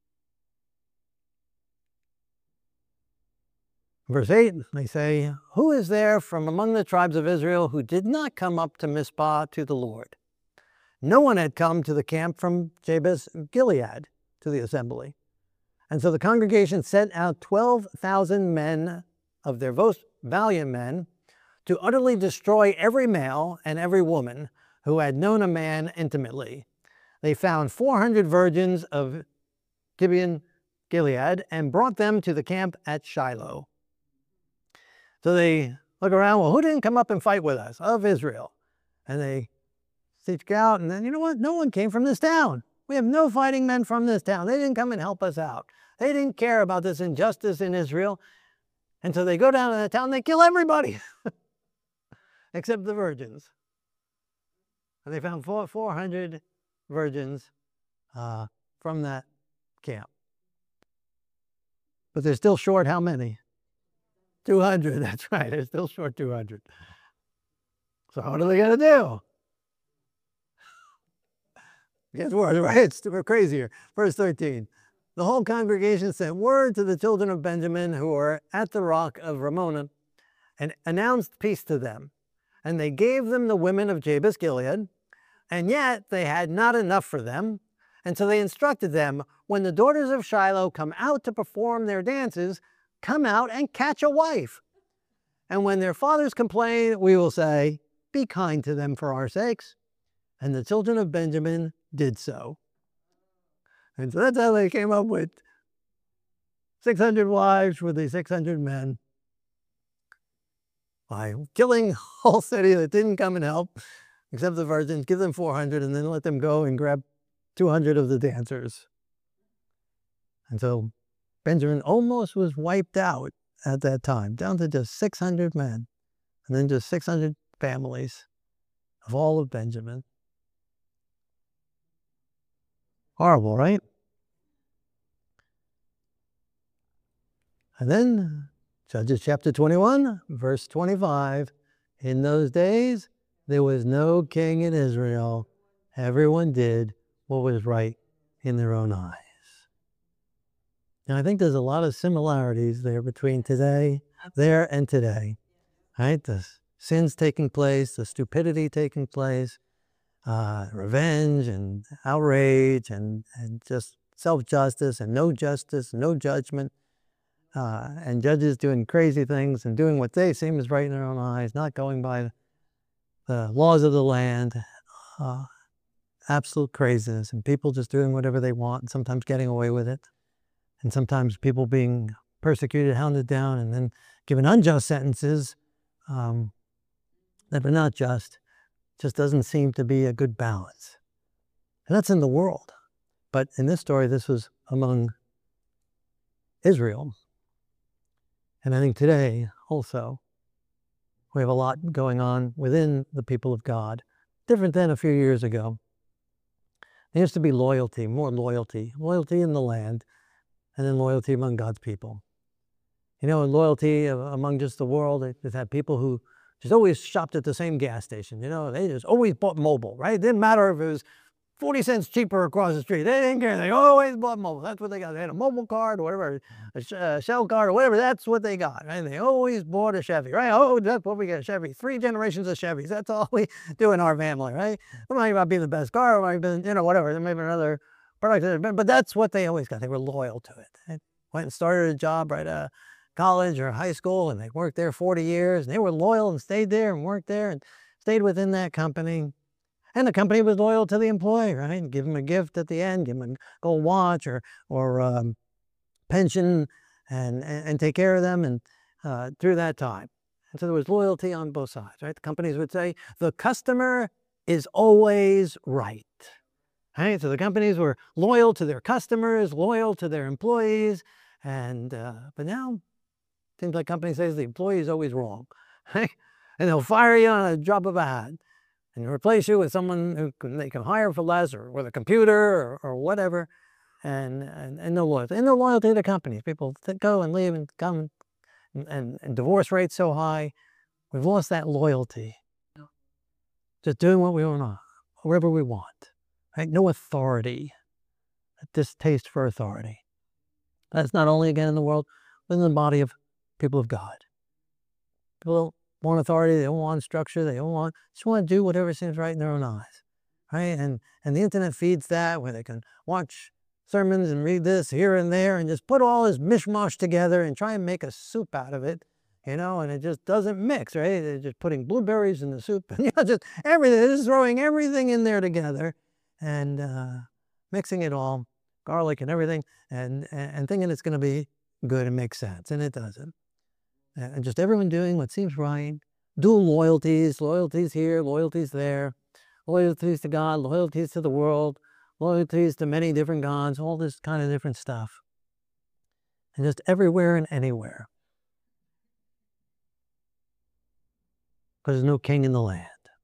Speaker 1: Verse eight, they say, who is there from among the tribes of Israel who did not come up to Mizpah to the Lord? No one had come to the camp from Jabez Gilead to the assembly. And so the congregation sent out twelve thousand men of their most valiant men to utterly destroy every male and every woman who had known a man intimately. They found four hundred virgins of Gibeon Gilead and brought them to the camp at Shiloh. So they look around, well, who didn't come up and fight with us of Israel? And they seek out, and then, you know what? No one came from this town. We have no fighting men from this town. They didn't come and help us out. They didn't care about this injustice in Israel. And so they go down to the town, they kill everybody, except the virgins. And they found four, 400 virgins uh, from that camp. But they're still short how many? two hundred, that's right. They're still short two hundred. So what are they going to do? It gets worse, right? It's crazier. Verse thirteen. The whole congregation sent word to the children of Benjamin who were at the rock of Rimmon and announced peace to them. And they gave them the women of Jabez Gilead, and yet they had not enough for them. And so they instructed them, when the daughters of Shiloh come out to perform their dances, come out and catch a wife. And when their fathers complain, we will say, be kind to them for our sakes. And the children of Benjamin did so. And so that's how they came up with six hundred wives for the six hundred men, by killing a whole city that didn't come and help, except the virgins, give them four hundred, and then let them go and grab two hundred of the dancers. And so Benjamin almost was wiped out at that time, down to just six hundred men, and then just six hundred families of all of Benjamin. Horrible, right? And then Judges chapter twenty-one, verse twenty-five. In those days, there was no king in Israel. Everyone did what was right in their own eyes. Now, I think there's a lot of similarities there between today, there, and today. Right? The sins taking place, the stupidity taking place, uh, revenge and outrage and, and just self-justice and no justice, no judgment, uh, and judges doing crazy things and doing what they seem is right in their own eyes, not going by the laws of the land. Uh, absolute craziness, and people just doing whatever they want and sometimes getting away with it, and sometimes people being persecuted, hounded down, and then given unjust sentences um, that are not just. Just doesn't seem to be a good balance. And that's in the world. But in this story, this was among Israel. And I think today also, we have a lot going on within the people of God, different than a few years ago. There used to be loyalty, more loyalty, loyalty in the land, and then loyalty among God's people. You know, and loyalty among just the world, they've had people who just always shopped at the same gas station. You know, they just always bought mobile, right? It didn't matter if it was forty cents cheaper across the street. They didn't care. They always bought mobile. That's what they got. They had a mobile card or whatever, a Shell card or whatever. That's what they got, right? They always bought a Chevy, right? Oh, that's what we get, a Chevy. Three generations of Chevys. That's all we do in our family, right? It might not be the best car. It might be, you know, whatever. There may be another product. But that's what they always got. They were loyal to it. They went and started a job right uh, college or high school, and they worked there forty years, and they were loyal and stayed there and worked there and stayed within that company. And the company was loyal to the employee, right? Give them a gift at the end, give them a gold watch or, or um, pension, and, and, and take care of them and uh, through that time. And so there was loyalty on both sides, right? The companies would say, the customer is always right. Right? So the companies were loyal to their customers, loyal to their employees, and uh, but now seems like companies say the employee is always wrong, right? And they'll fire you on a drop of a hat and replace you with someone who can, they can hire for less, or with a computer or, or whatever, and, and and no loyalty. And no loyalty to companies. People go and leave and come, and, and, and divorce rates so high. We've lost that loyalty. Just doing what we want, wherever we want. Right? No authority. A distaste for authority. That's not only again in the world, but in the body of people of God. People don't want authority, they don't want structure, they don't want, just want to do whatever seems right in their own eyes. Right? And and the internet feeds that, where they can watch sermons and read this here and there and just put all this mishmash together and try and make a soup out of it, you know, and it just doesn't mix, right? They're just putting blueberries in the soup, and you know, just everything, they're just throwing everything in there together and uh, mixing it all, garlic and everything, and, and, and thinking it's going to be good and make sense, and it doesn't. And just everyone doing what seems right, dual loyalties, loyalties here, loyalties there, loyalties to God, loyalties to the world, loyalties to many different gods, all this kind of different stuff. And just everywhere and anywhere. Because there's no king in the land.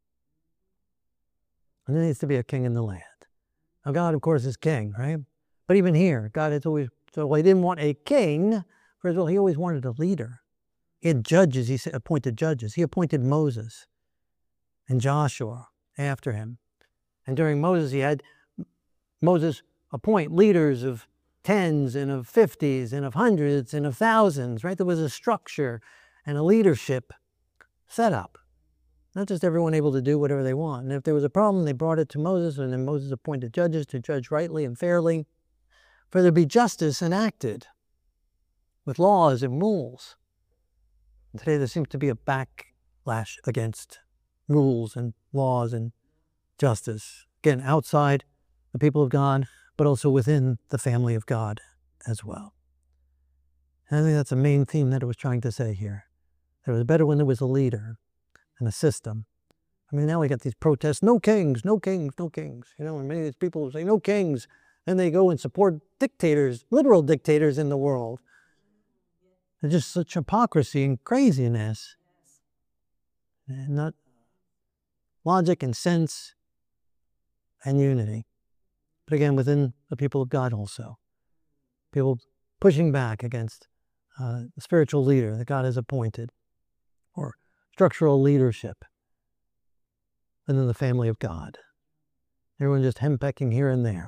Speaker 1: And there needs to be a king in the land. Now God, of course, is king, right? But even here, God is always, so well, he didn't want a king. First of all, he always wanted a leader. He had judges, he appointed judges. He appointed Moses and Joshua after him. And during Moses, he had Moses appoint leaders of tens and of fifties and of hundreds and of thousands, right? There was a structure and a leadership set up. Not just everyone able to do whatever they want. And if there was a problem, they brought it to Moses, and then Moses appointed judges to judge rightly and fairly, for there to be justice enacted with laws and rules. And today there seems to be a backlash against rules and laws and justice. Again, outside the people of God, but also within the family of God as well. And I think that's a main theme that it was trying to say here. That it was better when there was a leader and a system. I mean, now we got these protests, no kings, no kings, no kings. You know, and many of these people say, no kings. Then they go and support dictators, literal dictators in the world. There's just such hypocrisy and craziness. And not logic and sense and unity. But again, within the people of God also. People pushing back against uh, the spiritual leader that God has appointed. Or structural leadership within the family of God. Everyone just henpecking here and there.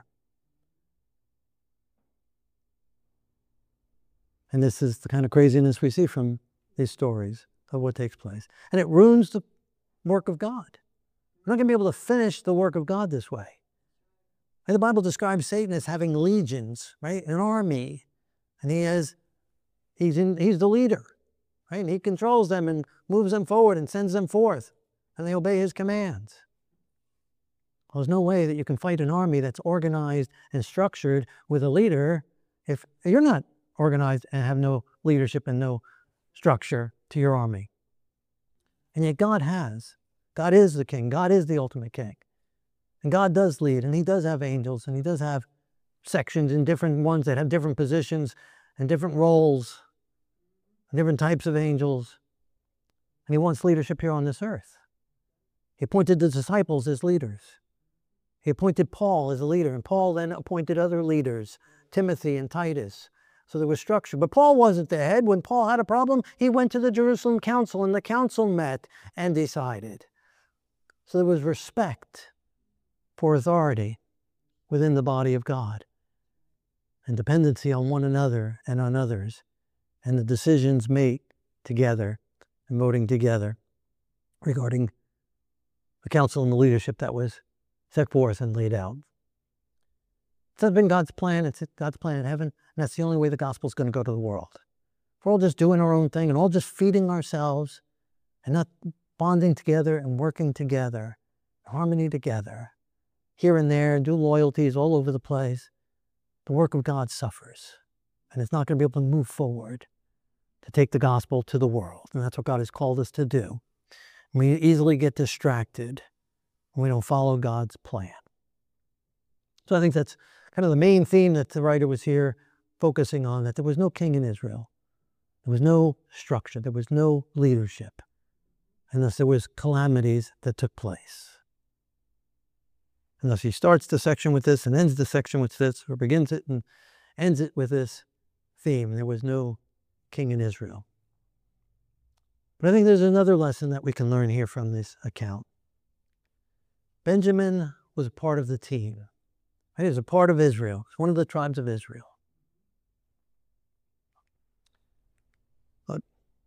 Speaker 1: And this is the kind of craziness we see from these stories. of what takes place. And it ruins the work of God. We're not going to be able to finish the work of God this way. And the Bible describes Satan as having legions, right? An army. And he has, he's, in, he's the leader, right? And he controls them and moves them forward and sends them forth. And they obey his commands. Well, there's no way that you can fight an army that's organized and structured with a leader if you're not organized and have no leadership and no structure to your army. And yet God has. God is the king. God is the ultimate king. And God does lead, and he does have angels, and he does have sections and different ones that have different positions and different roles, and different types of angels. And he wants leadership here on this earth. He appointed the disciples as leaders. He appointed Paul as a leader, and Paul then appointed other leaders, Timothy and Titus. So there was structure. But Paul wasn't the head. When Paul had a problem, he went to the Jerusalem council, and the council met and decided. So there was respect for authority within the body of God, and dependency on one another and on others, and the decisions made together and voting together regarding the council and the leadership that was set forth and laid out. That's been God's plan. It's God's plan in heaven, and that's the only way the gospel is going to go to the world. If we're all just doing our own thing and all just feeding ourselves and not bonding together and working together, harmony together, here and there, and do loyalties all over the place, the work of God suffers. And it's not going to be able to move forward to take the gospel to the world. And that's what God has called us to do. We easily get distracted when we don't follow God's plan. So I think that's kind of the main theme that the writer was here focusing on, that there was no king in Israel. There was no structure. There was no leadership. And thus there was calamities that took place. And thus he starts the section with this and ends the section with this, or begins it and ends it with this theme. There was no king in Israel. But I think there's another lesson that we can learn here from this account. Benjamin was a part of the team. He was a part of Israel. He's one of the tribes of Israel. But,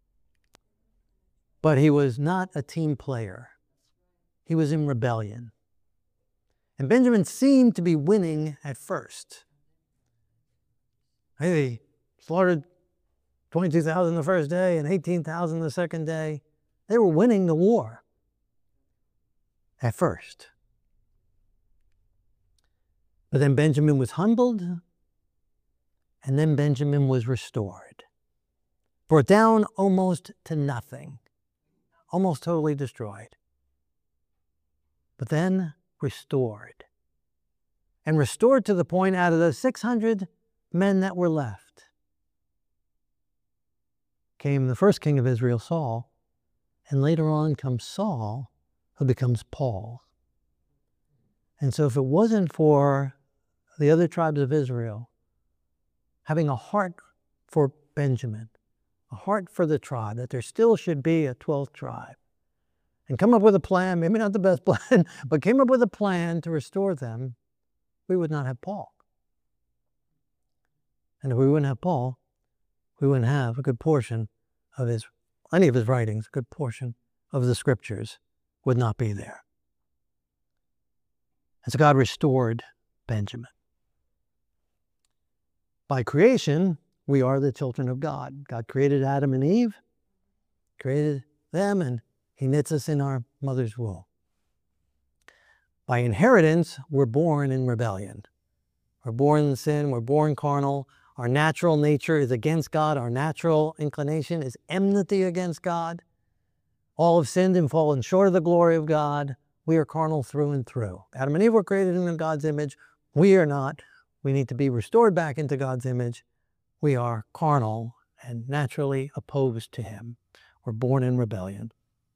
Speaker 1: but he was not a team player. He was in rebellion. And Benjamin seemed to be winning at first. He slaughtered twenty-two thousand the first day and eighteen thousand the second day. They were winning the war at first. But then Benjamin was humbled, and then Benjamin was restored. Brought down almost to nothing, almost totally destroyed. But then restored. And restored to the point, out of the six hundred men that were left, came the first king of Israel, Saul, and later on comes Saul, who becomes Paul. And so if it wasn't for the other tribes of Israel having a heart for Benjamin, a heart for the tribe, that there still should be a twelfth tribe, and come up with a plan, maybe not the best plan, but came up with a plan to restore them, we would not have Paul. And if we wouldn't have Paul, we wouldn't have a good portion of his, any of his writings, a good portion of the scriptures would not be there. And so God restored Benjamin. By creation, we are the children of God. God created Adam and Eve, created them, and he knits us in our mother's womb. By inheritance, we're born in rebellion. We're born in sin, we're born carnal. Our natural nature is against God. Our natural inclination is enmity against God. All have sinned and fallen short of the glory of God. We are carnal through and through. Adam and Eve were created in God's image. We are not. We need to be restored back into God's image. We are carnal and naturally opposed to him. We're born in rebellion.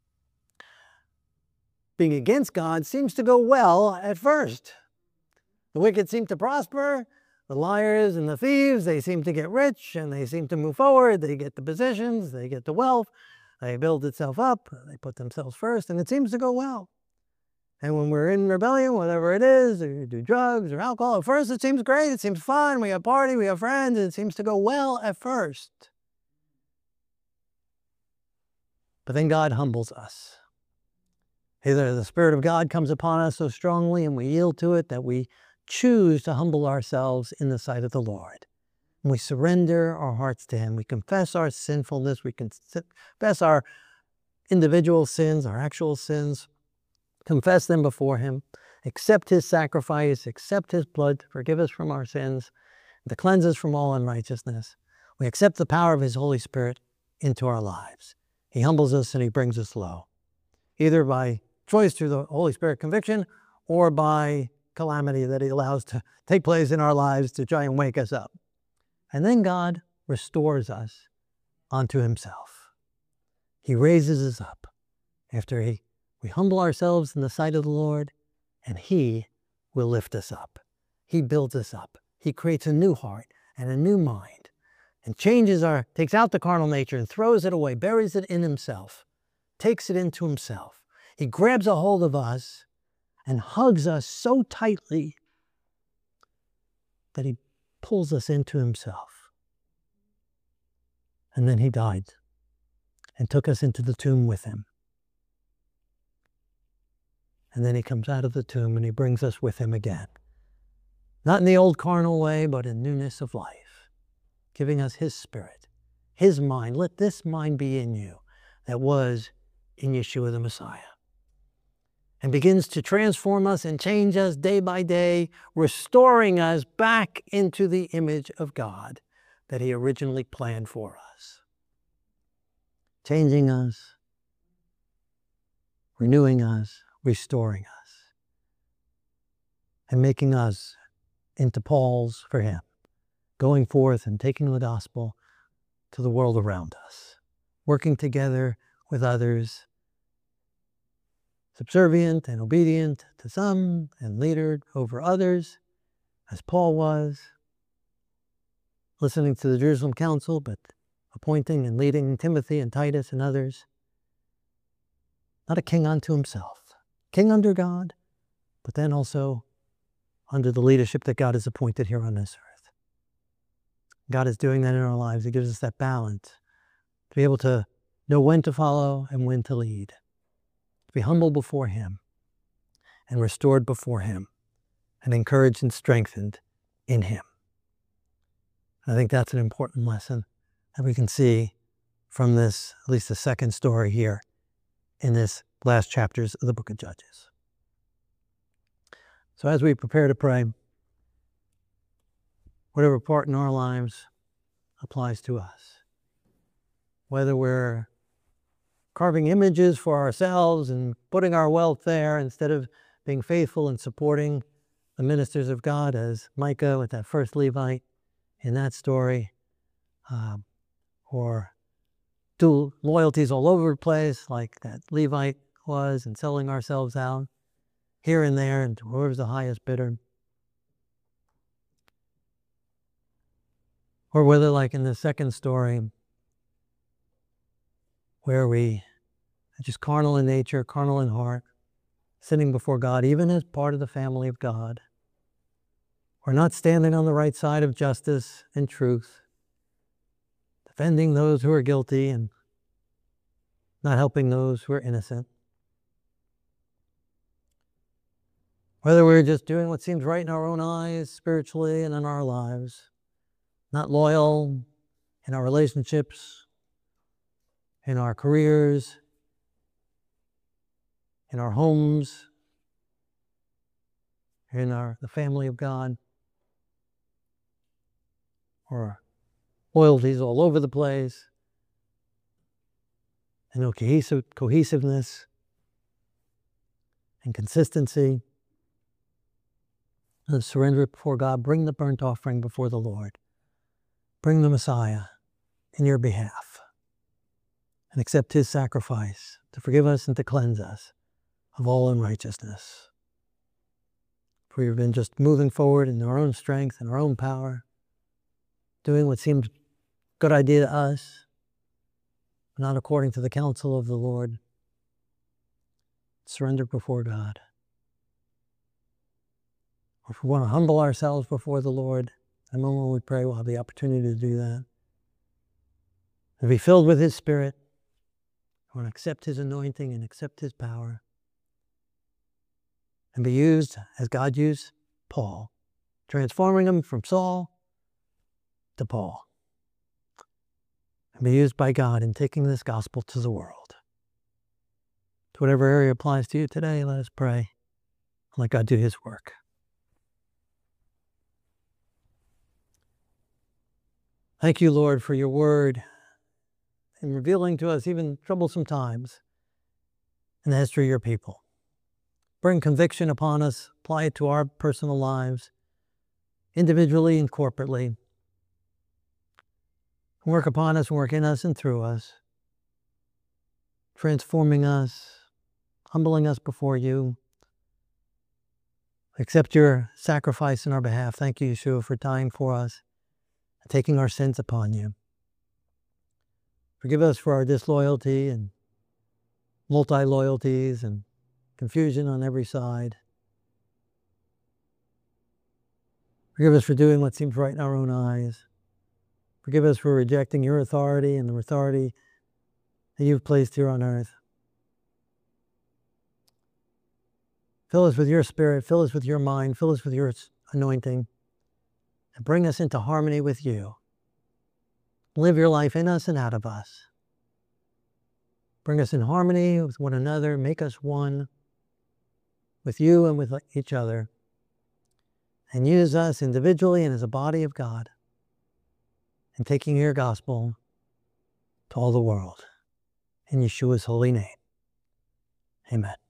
Speaker 1: Being against God seems to go well at first. The wicked seem to prosper. The liars and the thieves, they seem to get rich and they seem to move forward. They get the positions, they get the wealth, they build itself up, they put themselves first, and it seems to go well. And when we're in rebellion, whatever it is, or you do drugs or alcohol, at first it seems great, it seems fun, we have party, we have friends, and it seems to go well at first. But then God humbles us. Either the Spirit of God comes upon us so strongly and we yield to it that we choose to humble ourselves in the sight of the Lord. And we surrender our hearts to Him. We confess our sinfulness. We confess our individual sins, our actual sins. Confess them before Him. Accept His sacrifice. Accept His blood to forgive us from our sins, to cleanse us from all unrighteousness. We accept the power of His Holy Spirit into our lives. He humbles us and He brings us low, either by choice through the Holy Spirit conviction or by calamity that He allows to take place in our lives to try and wake us up. And then God restores us unto Himself. He raises us up after he, we humble ourselves in the sight of the Lord, and He will lift us up. He builds us up. He creates a new heart and a new mind and changes our, takes out the carnal nature and throws it away, buries it in Himself, takes it into Himself. He grabs a hold of us and hugs us so tightly that He pulls us into Himself. And then He died and took us into the tomb with Him. And then He comes out of the tomb and He brings us with Him again. Not in the old carnal way, but in newness of life, giving us His Spirit, His mind. Let this mind be in you that was in Yeshua the Messiah. And begins to transform us and change us day by day, restoring us back into the image of God that He originally planned for us. Changing us, renewing us, restoring us, and making us into Pauls for Him, going forth and taking the gospel to the world around us, working together with others, subservient and obedient to some and leader over others, as Paul was, listening to the Jerusalem Council, but appointing and leading Timothy and Titus and others. Not a king unto himself, king under God, but then also under the leadership that God has appointed here on this earth. God is doing that in our lives. He gives us that balance to be able to know when to follow and when to lead, to be humble before Him and restored before Him and encouraged and strengthened in Him. I think that's an important lesson that we can see from this, at least the second story here in this last chapters of the book of Judges. So as we prepare to pray, whatever part in our lives applies to us, whether we're carving images for ourselves and putting our wealth there instead of being faithful and supporting the ministers of God, as Micah with that first Levite in that story, um, or dual loyalties all over the place like that Levite was, and selling ourselves out here and there and whoever's the highest bidder. Or whether, like in the second story, where we are just carnal in nature, carnal in heart, sitting before God, even as part of the family of God. We're not standing on the right side of justice and truth, defending those who are guilty and not helping those who are innocent. Whether we're just doing what seems right in our own eyes, spiritually and in our lives, not loyal in our relationships, in our careers, in our homes, in our the family of God, or loyalties all over the place, and no cohesive, cohesiveness and consistency. And surrender it before God. Bring the burnt offering before the Lord. Bring the Messiah in your behalf and accept His sacrifice to forgive us and to cleanse us of all unrighteousness. For we've been just moving forward in our own strength and our own power, doing what seems a good idea to us, but not according to the counsel of the Lord. Surrender before God. Or if we want to humble ourselves before the Lord, the moment we pray, we'll have the opportunity to do that. To be filled with His Spirit, I want to accept his anointing and accept his power and be used as God used Paul, transforming him from Saul to Paul, and be used by God in taking this gospel to the world. To whatever area applies to you today, let us pray and let God do his work. Thank you, Lord, for your word and revealing to us even troublesome times in the history of your people. Bring conviction upon us, apply it to our personal lives, individually and corporately. Work upon us, work in us and through us, transforming us, humbling us before you. Accept your sacrifice in our behalf. Thank you, Yeshua, for dying for us and taking our sins upon you. Forgive us for our disloyalty and multi-loyalties and confusion on every side. Forgive us for doing what seems right in our own eyes. Forgive us for rejecting your authority and the authority that you've placed here on earth. Fill us with your spirit, fill us with your mind, fill us with your anointing, and bring us into harmony with you. Live your life in us and out of us. Bring us in harmony with one another, make us one with you and with each other, and use us individually and as a body of God in taking your gospel to all the world. In Yeshua's holy name, amen.